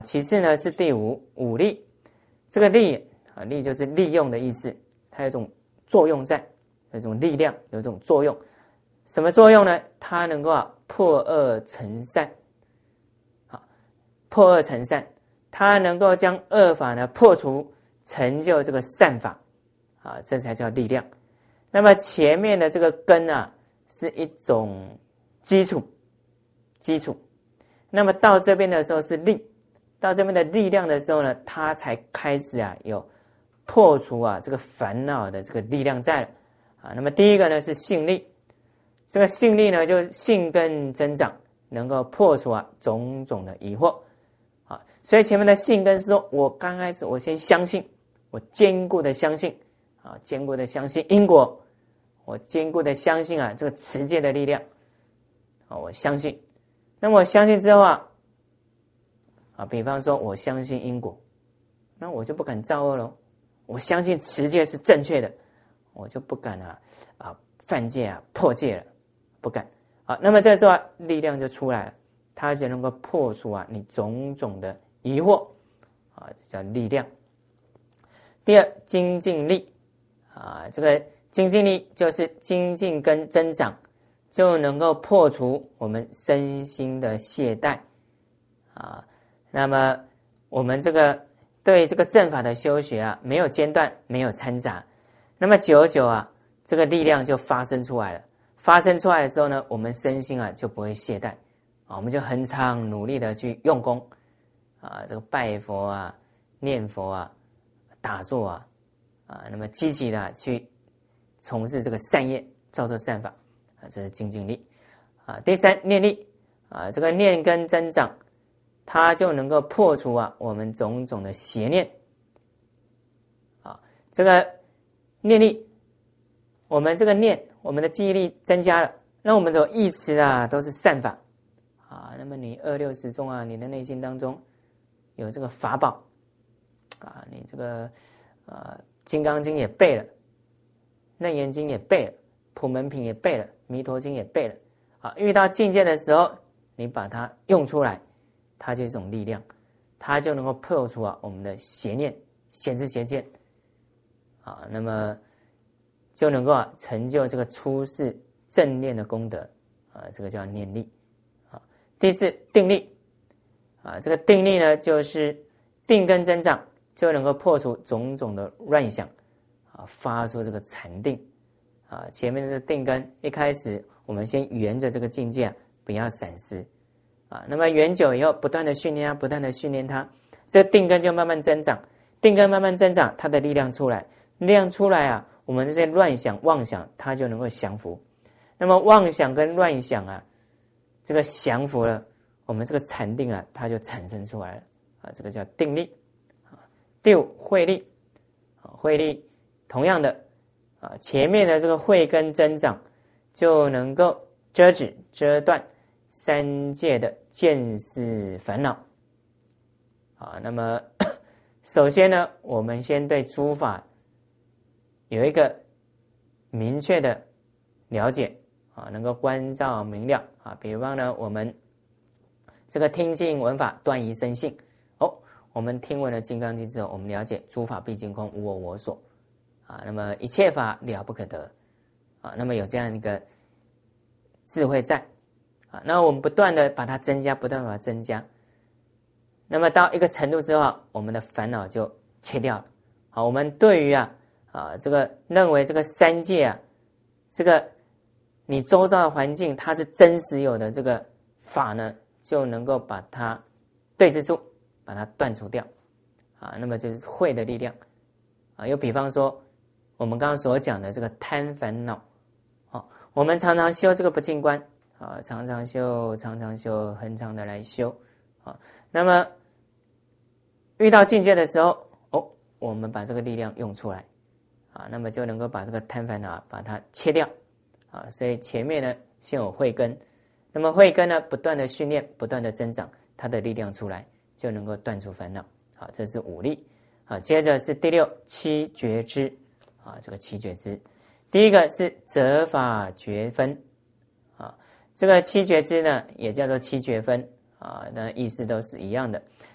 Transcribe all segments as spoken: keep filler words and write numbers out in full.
其次呢是第五五利，这个利啊利就是利用的意思，它有一种作用在，有一种力量，有一种作用。什么作用呢？它能够啊破恶成善，啊破恶成善，它能够将恶法呢破除，成就这个善法，啊这才叫力量。那么前面的这个根啊是一种基础，基础。那么到这边的时候是力，到这边的力量的时候呢，它才开始啊有破除啊这个烦恼的这个力量在了啊。那么第一个呢是性力，这个性力呢就是性根增长，能够破除啊种种的疑惑啊。所以前面的性根是说我刚开始我先相信，我坚固的相信啊，坚固的相信因果，我坚固的相信啊这个持戒的力量啊，我相信。那么我相信之后啊，啊，比方说我相信因果，那我就不敢造恶喽。我相信持戒是正确的，我就不敢啊啊犯戒啊破戒了，不敢啊。那么这时候啊，力量就出来了，它就能够破除啊你种种的疑惑啊，这叫力量。第二，精进力啊，这个精进力就是精进跟增长，就能够破除我们身心的懈怠啊。那么我们这个对这个正法的修学啊，没有间断，没有掺杂，那么久久啊，这个力量就发生出来了。发生出来的时候呢，我们身心啊就不会懈怠啊，我们就很常努力的去用功啊，这个拜佛啊、念佛啊、打坐啊啊，那么积极的去从事这个善业，造作善法啊，这是精进力啊。第三，念力啊，这个念根增长，它就能够破除啊我们种种的邪念啊。这个念力，我们这个念，我们的记忆力增加了，那我们的意识啊都是善法啊。那么你二六时中啊，你的内心当中有这个法宝啊，你这个呃《金刚经》也背了，《楞严经》也背了，《普门品》也背了，《弥陀经》也背了啊。遇到境界的时候，你把它用出来，它就是一种力量，它就能够破除啊我们的邪念、邪知邪见啊，那么就能够啊成就这个出世正念的功德啊，这个叫念力啊。第四，定力啊，这个定力呢，就是定根增长，就能够破除种种的乱想啊，发出这个禅定啊。前面的定根一开始，我们先沿着这个境界啊，不要闪失啊。那么远久以后，不断的训练它，不断的训练它，这定根就慢慢增长，定根慢慢增长，它的力量出来，力量出来啊，我们这些乱想妄想，它就能够降服。那么妄想跟乱想啊，这个降服了，我们这个禅定啊，它就产生出来了啊，这个叫定力。第五，慧力啊，慧力同样的啊，前面的这个慧根增长，就能够遮止遮断三界的见思烦恼啊。那么首先呢，我们先对诸法有一个明确的了解啊，能够关照明了啊。比方呢，我们这个听经闻法断疑生信哦，我们听闻了《金刚经》之后，我们了解诸法毕竟空，无我我所啊，那么一切法了不可得啊，那么有这样一个智慧在啊，那我们不断的把它增加，不断地把它增加，那么到一个程度之后，我们的烦恼就切掉了。好，我们对于啊啊这个认为这个三界啊，这个你周遭的环境它是真实有的这个法呢，就能够把它对治住，把它断除掉啊。那么这是慧的力量啊。又比方说我们刚刚所讲的这个贪烦恼啊，我们常常修这个不净观啊，常常修常常修，恒常的来修啊。那么遇到境界的时候哦，我们把这个力量用出来啊，那么就能够把这个贪烦恼把它切掉啊。所以前面呢先有慧根，那么慧根呢不断的训练，不断的增长，它的力量出来，就能够断除烦恼。好，这是五力。好，接着是第六七觉支啊，这个七觉支，第一个是择法觉分啊，这个七觉支呢也叫做七觉分啊，那意思都是一样的。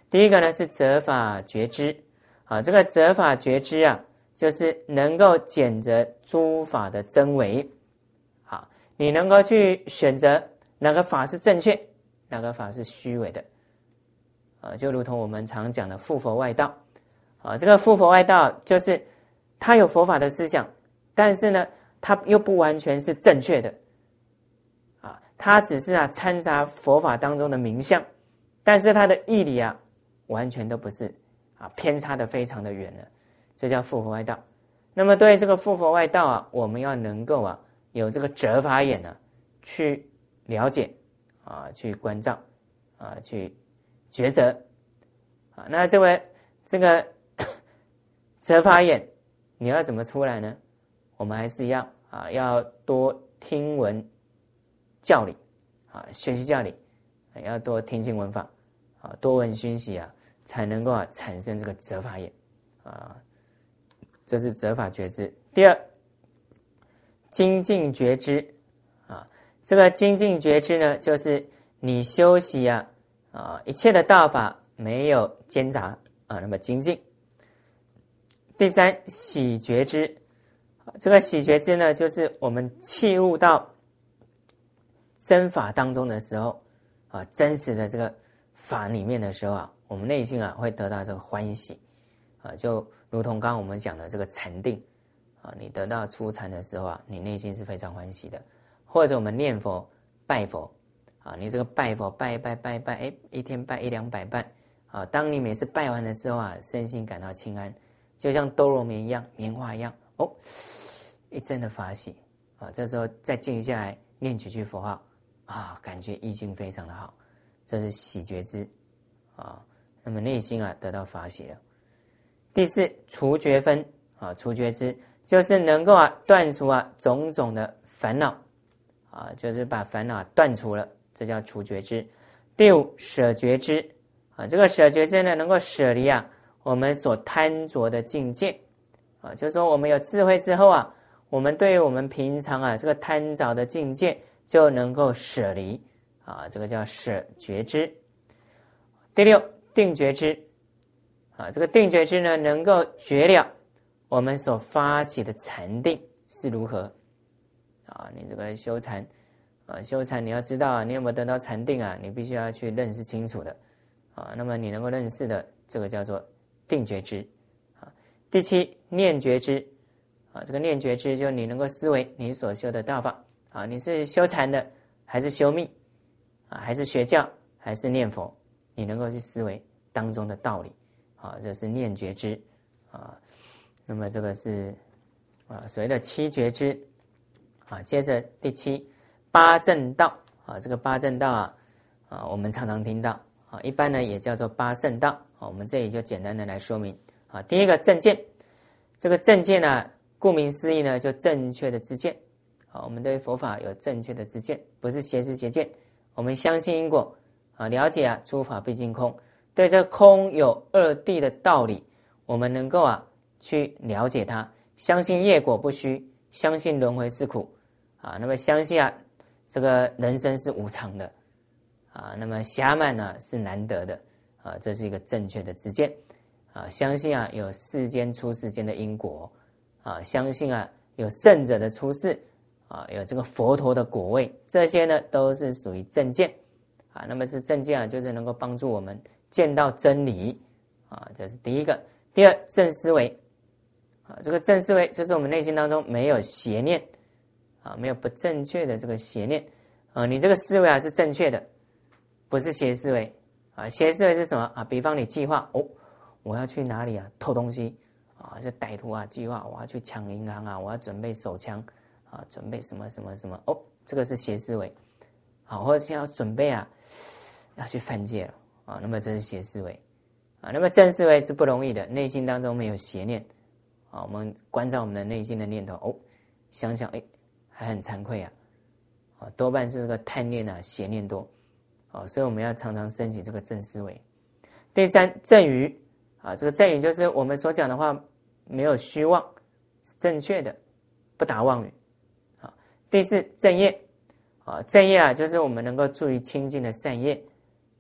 第一个呢是择法觉知啊，这个择法觉知啊，就是能够检择诸法的真伪。好，你能够去选择哪个法是正确，哪个法是虚伪的啊，就如同我们常讲的附佛外道啊，这个附佛外道就是他有佛法的思想，但是呢，他又不完全是正确的啊，他只是啊掺杂佛法当中的名相，但是他的义理啊完全都不是啊，偏差的非常的远了，这叫附佛外道。那么对这个附佛外道啊，我们要能够啊有这个折法眼呢、啊，去了解啊，去关照啊，去抉择啊。那这位这个折法眼，你要怎么出来呢？我们还是一样啊，要多听闻教理啊，学习教理，啊、要多听经闻法啊，多闻熏习啊，才能够啊产生这个折法眼啊。这是折法觉知。第二，精进觉知啊，这个精进觉知呢，就是你修习啊啊一切的道法没有间杂啊，那么精进。第三，喜觉知，这个喜觉知呢，就是我们契入到真法当中的时候啊，真实的这个法里面的时候啊，我们内心啊会得到这个欢喜啊，就如同刚刚我们讲的这个禅定啊，你得到初禅的时候啊，你内心是非常欢喜的。或者我们念佛拜佛啊，你这个拜佛拜一拜拜一拜，哎，一天拜一两百拜啊，当你每次拜完的时候啊，身心感到清安，就像兜肉棉一样，棉花一样，哦，一阵的法喜啊，这时候再静下来念几句佛号啊，感觉意境非常的好，这是喜觉知啊，那么内心啊得到法喜了。第四，除觉分啊，除觉知就是能够啊断除啊种种的烦恼啊，就是把烦恼断除了，这叫除觉知。第五，舍觉知啊，这个舍觉知呢，能够舍离啊我们所贪着的境界啊，就是说我们有智慧之后啊，我们对于我们平常啊这个贪着的境界就能够舍离啊，这个叫舍觉知。第六，定觉知啊，这个定觉知呢，能够觉了我们所发起的禅定是如何啊。你这个修禅啊，修禅你要知道啊，你有没有得到禅定啊，你必须要去认识清楚的啊。那么你能够认识的，这个叫做定觉知啊。第七，念觉知啊，这个念觉知就你能够思维你所修的道法啊，你是修禅的还是修密啊，还是学教还是念佛，你能够去思维当中的道理啊，这是念觉知啊。那么这个是啊所谓的七觉知啊。接着第七，八正道啊，这个八正道啊啊，我们常常听到啊，一般呢也叫做八圣道啊。我们这里就简单的来说明啊。第一个正见，这个正见呢，顾名思义呢，就正确的知见啊。我们对佛法有正确的知见，不是邪知邪见。我们相信因果啊，了解啊诸法毕竟空，对这空有二谛的道理，我们能够啊去了解它，相信业果不虚，相信轮回是苦啊，那么相信啊这个人生是无常的啊，那么暇满呢是难得的啊，这是一个正确的知见啊。相信啊有世间出世间的因果啊，相信啊有圣者的出世啊，有这个佛陀的果位，这些呢都是属于正见啊。那么是正见啊，就是能够帮助我们见到真理啊，这是第一个。第二，正思维啊，这个正思维就是我们内心当中没有邪念啊，没有不正确的这个邪念啊，你这个思维啊是正确的，不是邪思维啊。邪思维是什么啊？比方你计划哦，我要去哪里啊偷东西啊，这歹徒啊计划我要去抢银行啊，我要准备手枪啊，准备什么什么什么哦，这个是邪思维啊，或者是要准备啊要去犯戒了啊，那么这是邪思维啊。那么正思维是不容易的，内心当中没有邪念啊，我们关照我们的内心的念头哦，想想哎还很惭愧啊，啊多半是这个贪念啊邪念多啊，所以我们要常常升起这个正思维。第三，正语啊，这个正语就是我们所讲的话没有虚妄，是正确的，不打妄语啊。第四，正业啊，正业啊就是我们能够助于清净的善业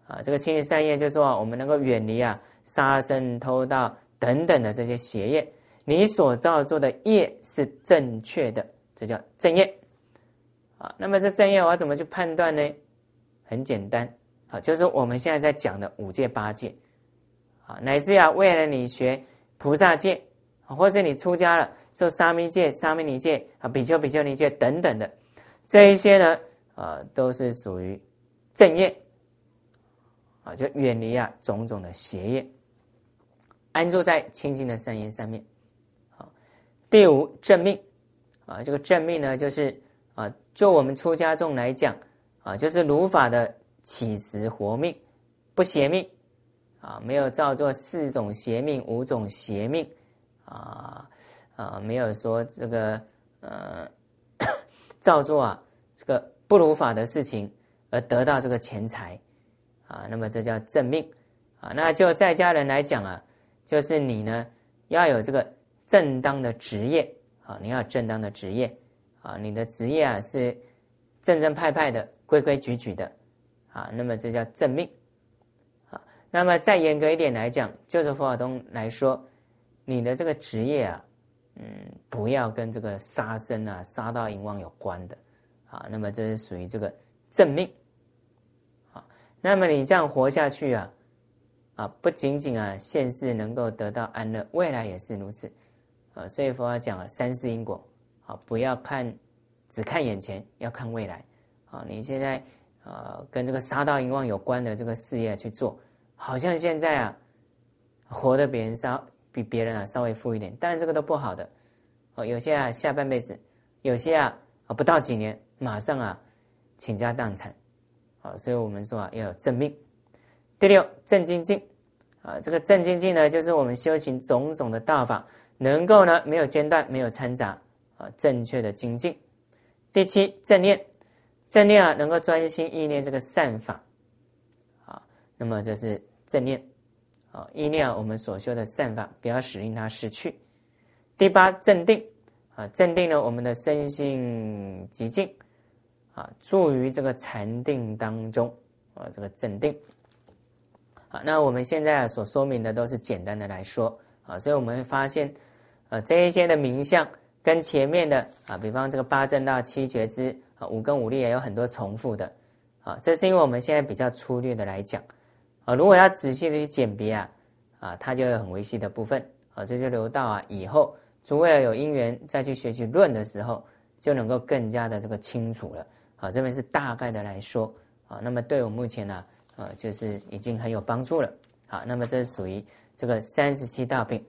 啊，这个清净善业就是说我们能够远离啊杀生、偷盗等等的这些邪业，你所造作的业是正确的，这叫正业。啊，那么这正业我要怎么去判断呢？很简单，啊，就是我们现在在讲的五戒八戒，啊，乃至啊为了你学菩萨戒，或是你出家了受沙弥戒、沙弥尼戒啊、比丘、比丘尼戒等等的，这一些呢，啊，都是属于正业，啊，就远离啊种种的邪业，安住在清净的善业上面。好，第五正命，啊，这个正命呢，就是啊，就我们出家众来讲，啊，就是如法的起实活命，不邪命，啊，没有造作四种邪命、五种邪命，啊啊，没有说这个呃造作啊这个不如法的事情而得到这个钱财，啊，那么这叫正命，啊，那就在家人来讲啊，就是你呢要有这个正当的职业，啊，你要有正当的职业，啊，你的职业啊是正正派派的、规规矩矩的，啊，那么这叫正命，啊，那么再严格一点来讲，就是佛法中来说，你的这个职业啊，嗯，不要跟这个杀生啊、杀盗淫妄有关的，啊，那么这是属于这个正命，啊，那么你这样活下去啊，啊，不仅仅啊现世能够得到安乐，未来也是如此，啊，所以佛法讲啊三世因果，啊，不要看只看眼前，要看未来，啊，你现在呃跟这个杀盗淫妄有关的这个事业去做，好像现在啊活得别人稍比别人啊稍微富一点，当然这个都不好的，哦，有些啊下半辈子，有些啊啊不到几年马上啊倾家荡产，啊，所以我们说啊要有正命。第六正精进，啊，这个正精进呢，就是我们修行种种的道法，能够呢没有间断，没有掺杂，啊，正确的精进。第七正念，正念啊能够专心意念这个善法，啊，那么这是正念，啊，意念我们所修的善法，不要使令它失去。第八正定，啊，正定呢我们的身心极静，啊，住于这个禅定当中，啊，这个正定。好，那我们现在所说明的都是简单的来说，啊，所以我们会发现，呃，这一些的名相跟前面的啊，比方这个八正道、七觉支啊、五根五力也有很多重复的，啊，这是因为我们现在比较粗略的来讲，啊，如果要仔细的去鉴别啊，啊，它就有很微细的部分，啊，这就留到啊以后诸位有因缘再去学习论的时候，就能够更加的这个清楚了，啊，这边是大概的来说，啊，那么对我目前呢、啊。呃，就是已经很有帮助了。好，那么这是属于这个三十七道品。